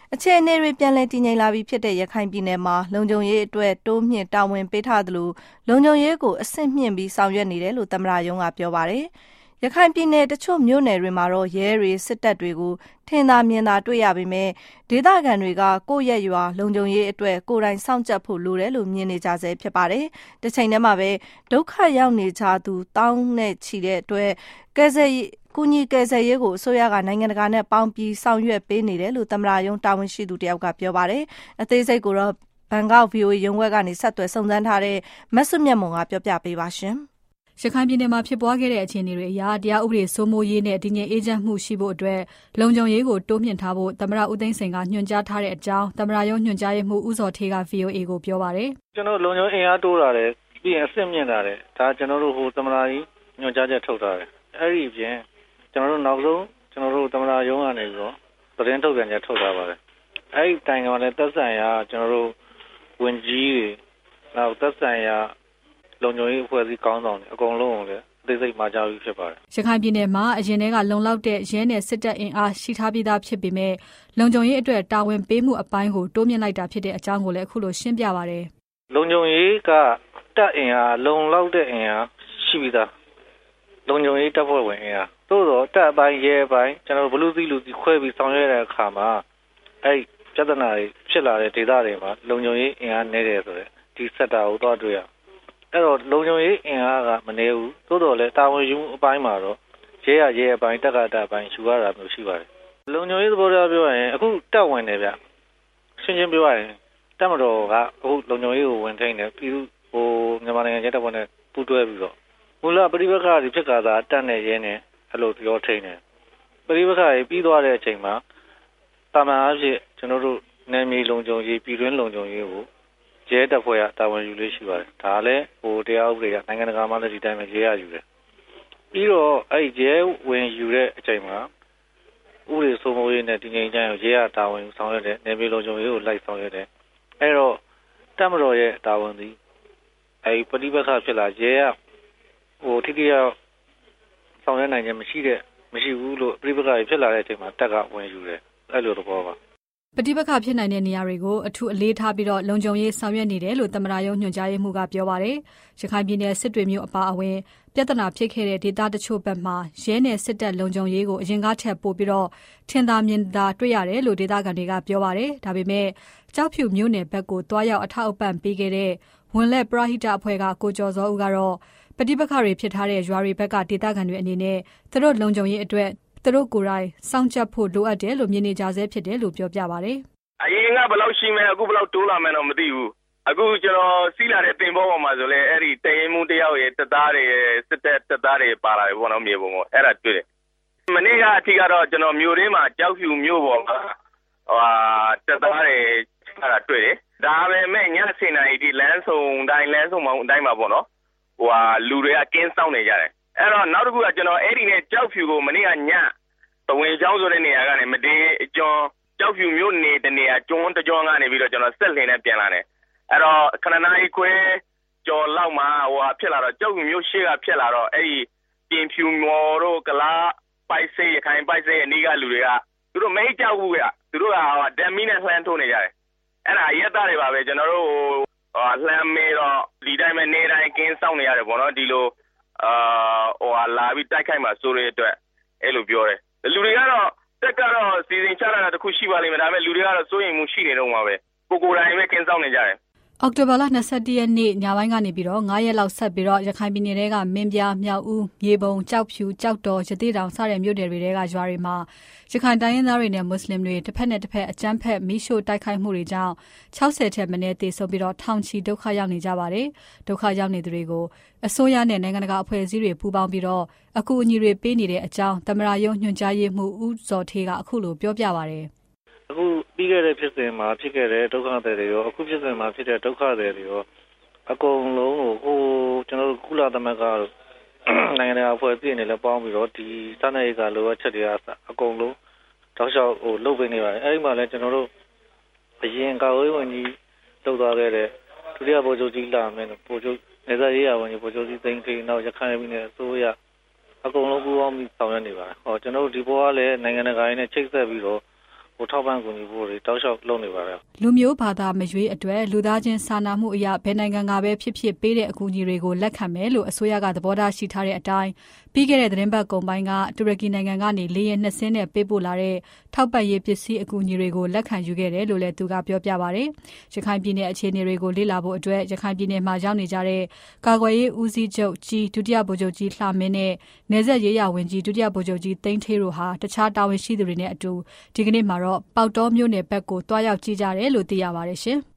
အခြေအနေတွေပြန်လည်တည်ငြိမ်လာပြီဖြစ်တဲ့ရခိုင်ပြည်နယ်မှာလုံခြုံရေးအတွက်တိုးမြင့်တာဝန်ပေးထားသလိုလုံခြုံရေးကိုအဆင့်မြင့်ပြီးဆောင်ရွက်နေတယ်လို့သမ္မတရုံးကပြောပါတယ်။ရခိုင်ပြည်နယ်တချို့မြို့နယ်တွေမှာတော့ရဲတွေစစ်တပ်တွေကိုထင်သာမြင်သာတွေ့ရပေမဲ့ဒေသခံတွေကကိုယ့်ရဲ့ရွာလုံခြုံရေးအတွက်ကိုယ်တိုင်စောင့်ကြပ်ဖို့လိုတယ်လို့မြင်နေကြဆဲဖြစ်ပါတယ်။တစ်ချိန်တည်းမှာပဲဒုက္ခရောက်နေကြသူတောင်းနဲ့ချီတဲ့အတွက်ကူညီကယ်ဆယ်ရေးကိုအစိုးရကနိုင်ငံတကာနဲ့ပေါင်းပြီးဆောင်ရွက်ပေးနေတယ်လို့သမ္မတရုံးတာဝန်ရှိသူတယောက်ကပြောပါတယ်။အသေးစိတ်ကိုတော့ဘန်ကောက် VOA ရုံးခွဲကနေဆက်သွယ်စုံစမ်းထားတဲ့မဆုမြတ်မွန်ကပြောပြပေးပါရှင်။ရခိုင်ပြည်နယ်မှာဖြစ်ပွားခဲ့တဲ့အခြေအနေတွေအရတရားဥပဒေစိုးမိုးရေးနဲ့တည်ငြိမ်အေးချမ်းမှုရှိဖို့အတွက်လုံခြုံရေးကိုတိုးမြှင့်ထားဖို့သမ္မတဦးသိန်းစိန်ကညွှန်ကြားထားတဲ့အကြောင်းသမ္မတရုံးညွှန်ကြားရေးမှူးဦးဇော်ဌေးက VOA ကိုပြောပါတယ်။ကျွန်တော်လုံခြုံအင်အားတိုးတာတယ်ပြီးရင်အဆင့်မြင့်တာတယ်ဒါကျွန်တော်တို့သမ္မတကြီးညွှန်ကြားချက်ထုတ်ထားတယ်အဲ့ဒီအပြင်ကျွန်တော်တို့နောက်ဆုံးကျွန်တော်တို့သမ္မတရုံးကနေပြီးတော့သတင်းထုတ်ပြန်ချက်ထုတ်ထားပါတယ်အဲ့ဒီတိုင်ကလည်းသက်ဆိုင်ရာကျွန်တော်တို့ဝန်ကြီးတွေနောက်သက်ဆိုင်ရာလုံခြုံရေးအဖွဲ့အစည်းကောင်းဆောင်တွေအကုန်လုံးကိုလည်းအသေးစိတ်မှာကြားပြီးဖြစ်ပါတယ်ရခိုင်ပြည်နယ်မှာအရင်ကလုံလောက်တဲ့ရဲနဲ့စစ်တပ်အင်အားရှိထားပြီးသားဖြစ်ပေမဲ့လုံခြုံရေးအတွက်တာဝန်ပေးမှုအပိုင်းကိုတိုးမြင့်လိုက်တာဖြစ်တဲ့အကြောင်းကိုလည်းအခုလိုရှင်းပြပါတယ်လုံခြုံရေးကတပ်အင်အားလုံလောက်တဲ့အင်အားရှိပြီးသားလုံခြုံရေးတပ်ဖွဲ့ဝင်အင်အားသို့တော့တပ်ပိုင်းရဲပိုင်းကျွန်တော်ဘလူးစီခွဲပြီးဆောင်ရွက်တဲ့အခါမှာအဲ့ပြဿနာတွေဖြစ်လာတဲ့ဒေသတွေမှာလုံခြုံရေးအင်အားနည်းတယ်ဆိုတော့ဒီစက်တာကိုတော့တွေ့ရအဲ့တော့လုံခြုံရေးအင်အားကမနည်းဘူးသို့တော်လည်းတာဝန်ယူအပိုင်းမှာတော့ရဲအပိုင်းတပ်အပိုင်းယူရတာမျိုးရှိပါတယ်လုံခြုံရေးသဘောတရားပြောရရင်အခုတပ်ဝင်တယ်ဗျရှင်းပြောရရင်တပ်မတော်ကအခုလုံခြုံရေးကိုဝင်ထိန်းတယ်ပြီးမြန်မာနိုင်ငံရဲတပ်ဖွဲ့နဲ့ပူးတွဲပြီးတော့မူလပရိပက္ခတွေဖြစ်ကြတာတပ်နဲ့ရဲနဲ့အဲ့လိုပြောထိန်းတယ်ပရိပက္ခတွေပြီးသွားတဲ့အချိန်မှာတာမန်အဖြစ်ကျွန်တော်တို့နယ်မြေလုံခြုံရေးပြည်တွင်းလုံခြုံရေးကိုရဲတပ်ဖွဲ့ကတာဝန်ယူလို့ရှိပါတယ်ဒါလည်းတရားဥပဒေကနိုင်ငံတကာမှာလည်းဒီတိုင်းပဲရဲရယူတယ်ပြီးတော့အဲ့ရဲဝင်ယူတဲ့အချိန်မှာဥပဒေစိုးမိုးရေးနဲ့တည်ငြိမ်ချမ်းကိုရဲရတာဝန်ယူဆောင်ရွက်တဲ့နယ်မြေလုံခြုံရေးကိုလိုက်ဆောင်ရွက်တယ်အဲ့တော့တပ်မတော်ရဲ့တာဝန်သည်အဲ့ပဋိပက္ခဖြစ်လာရဲရထိတိယဆောင်ရွက်နိုင်ခြင်းမရှိဘူးလို့ပဋိပက္ခဖြစ်လာတဲ့အချိန်မှာတပ်ကဝင်ယူတယ်အဲ့လိုသဘောပါပဋိပက္ခဖြစ်နိုင်တဲ့နေရာတွေကိုအထူးအလေးထားပြီးတော့လုံခြုံရေးဆောင်ရွက်နေတယ်လို့သမ္မတရုံးညွှန်ကြားရေးမှူးကပြောပါတယ်။ရခိုင်ပြည်နယ်စစ်တွေမြို့အပါအဝင်ပြဿနာဖြစ်ခဲ့တဲ့ဒေသတချို့ဘက်မှာရဲနဲ့စစ်တပ်လုံခြုံရေးကိုအရင်ကထက်ပိုပြီးတော့ထင်သာမြင်သာတွေ့ရတယ်လို့ဒေသခံတွေကပြောပါတယ်။ဒါပေမဲ့ကြောက်ဖြူမြို့နယ်ဘက်ကိုတွားရောက်အထောက်အပံ့ပေးခဲ့တဲ့ဝင်လက်ပရဟိတအဖွဲ့ကကိုကျော်စောဦးကတော့ပဋိပက္ခတွေဖြစ်ထားတဲ့ရွာတွေဘက်ကဒေသခံတွေအနေနဲ့သူတို့လုံခြုံရေးအတွက်သူတို့ကိုယ်တိုင်စောင့်ကြပ်ဖို့လိုအပ်တယ်လို့မြင်နေကြဆဲဖြစ်တယ်လို့ပြောပြပါတယ်။အရင်ကဘယ်လောက်ရှိမယ်အခုဘယ်လောက်တိုးလာမယ်တော့မသိဘူး။အခုကျွန်တော်စီးလာတဲ့တင်ပေါ်ပေါ်မှာဆိုလဲအဲ့ဒီတရင်မှုတယောက်ရဲ့တပ်သားတွေစစ်တပ်သားတွေပါလာတယ်ပေါ့နော်မြေပုံပေါ်အဲ့ဒါတွေ့တယ်။မနေ့ကအထိကတော့ကျွန်တော်မြို့ရင်းမှာကြောက်ဖြူမြို့ပေါ်မှာတပ်သားတွေအဲ့ဒါတွေ့တယ်။ဒါပေမဲ့ည7:00နာရီဒီလမ်းဆုံမောင်အတိုင်းမှာပေါ့နော်။လူတွေကကင်းစောင့်နေကြတယ်။အဲ့တော့နောက်တစ်ခုကကျွန်တော်အဲ့ဒီနဲ့ကြောက်ဖြူကိုမနေ့ကညတဝင်ချောင်းဆိုတဲ့နေရာကနေမတေးအကျော်ကြောက်ဖြူမြို့နေတနေရာကျွန်းတကြောကနေပြီးတော့ကျွန်တော်ဆက်လှင်နဲ့ပြန်လာတယ်အဲ့တော့ခဏနာရီခွဲကျော်လောက်မှာဖြစ်လာတော့ကြောက်ဖြူမြို့ရှေ့ကဖြစ်လာတော့အဲ့ဒီပြင်ဖြူမော်တို့ကလားပိုက်စိတ်ရခိုင်ပိုက်စိတ်အနီးကလူတွေကသူတို့မိတ်ကြောက်ဘူးကသူတို့ကဓာမီနဲ့လှမ်းထိုးနေကြတယ်အဲ့ဒါရက်သားတွေပါပဲကျွန်တော်တို့လှမ်းမေးတော့ဒီတိုင်းပဲနေတိုင်းကင်းစောင့်နေရတယ်ပေါ့နော်ဒီလိုလာပြီးတိုက်ခိုက်မှာစိုးရတဲ့အတွက်အဲ့လိုပြောတယ်လူတွေကတော့တက်ကတော့စီစဉ်ချလာတာတခုရှိပါလိမ့်မယ်ဒါပေမဲ့လူတွေကတော့စိုးရိမ်မှုရှိနေတော့မှာပဲကိုယ်တိုင်ပဲကင်းစောင့်နေကြတယ်အောက်တိုဘာလ22ရက်နေ့ညပိုင်းကနေပြီးတော့9ရက်လောက်ဆက်ပြီးတော့ရခိုင်ပြည်နယ်ကမင်းပြားမြောက်ဦးမြေပုံကြောက်ဖြူကြောက်တော်ရသေတောင်စတဲ့မြို့နယ်တွေကရွာတွေမှာရခိုင်တိုင်းရင်းသားတွေနဲ့မွတ်စလင်တွေတစ်ဖက်နဲ့တစ်ဖက်အကြမ်းဖက်မိရှို့တိုက်ခိုက်မှုတွေကြောင့်60ထက်မနည်းသေဆုံးပြီးတော့ထောင်ချီဒုက္ခရောက်နေကြပါတယ်ဒုက္ခရောက်နေသူတွေကိုအစိုးရနဲ့နိုင်ငံတကာအဖွဲ့အစည်းတွေပူးပေါင်းပြီးတော့အကူအညီတွေပေးနေတဲ့အကြောင်းသမ္မတရုံးညွှန်ကြားရေးမှူးဦးဇော်ဌေးကအခုလိုပြောပြပါတယ်အခုပြီးခဲ့တဲ့ဖြစ်စဉ်မှာဖြစ်ခဲ့တဲ့ဒုက္ခသည်တွေရောအခုဖြစ်စဉ်မှာဖြစ်တဲ့ဒုက္ခသည်တွေရောအကုန်လုံးကိုကျွန်တော်တို့ကုလသမဂ္ဂနိုင်ငံတကာအဖွဲ့အစည်းတွေလည်းပေါင်းပြီးတော့ဒီစာနယ်ရေးကလိုအပ်ချက်တွေအကုန်လုံးတောက်လျှောက်လုပ်ပေးနေပါတယ်အဲဒီမှာလည်းကျွန်တော်တို့အရင်ကာဝေးဝန်ကြီးလုပ်သွားခဲ့တဲ့ဒုတိယဗိုလ်ချုပ်ကြီးလာမယ်ဗိုလ်ချုပ်နေသားရေးရဝန်ကြီးဗိုလ်ချုပ်ကြီးသိန်းခေနောက်ရခိုင်ပြည်နယ်အစိုးရအကုန်လုံးပူးပေါင်းပြီးဆောင်ရွက်နေပါတယ်ကျွန်တော်တို့ဒီဘောကလည်းနိုင်ငံတကာနဲ့ချိတ်ဆက်ပြီးတော့ထောက်ပံ့ကူညီဖို့တွေတောက်လျှောက်လုပ်နေပါတယ်လူမျိုးဘာသာမရွေးအတွက်လူသားချင်းစာနာမှုအရာဘယ်နိုင်ငံကပဲဖြစ်ဖြစ်ပေးတဲ့အကူအညီတွေကိုလက်ခံမယ်လို့အစိုးရကသဘောထားရှိထားတဲ့အတိုင်းပြီးခဲ့တဲ့သတင်းပတ်ကုန်ပိုင်းကတူရကီနိုင်ငံကနေလေယာဉ်2စင်းနဲ့ပေးပို့လာတဲ့ထောက်ပံ့ရေးပစ္စည်းအကူအညီတွေကိုလက်ခံယူခဲ့တယ်လို့လည်းသူကပြောပြပါတယ်။ရခိုင်ပြည်နယ်အခြေအနေတွေကိုလေ့လာဖို့အတွက်ရခိုင်ပြည်နယ်မှာရောက်နေကြတဲ့ကာကွယ်ရေးဦးစီးချုပ်ကြီးဒုတိယဗိုလ်ချုပ်ကြီးလှမင်းနဲ့နယ်စပ်ရေးရာဝန်ကြီးဒုတိယဗိုလ်ချုပ်ကြီးသိန်းဌေးတို့ဟာတခြားတာဝန်ရှိသူတွေနဲ့အတူဒီကနေ့မှာတော့ပေါက်တောမြို့နယ်ဘက်ကိုတွားရောက်ကြည့်ကြတယ်လို့သိရပါတယ်ရှင်။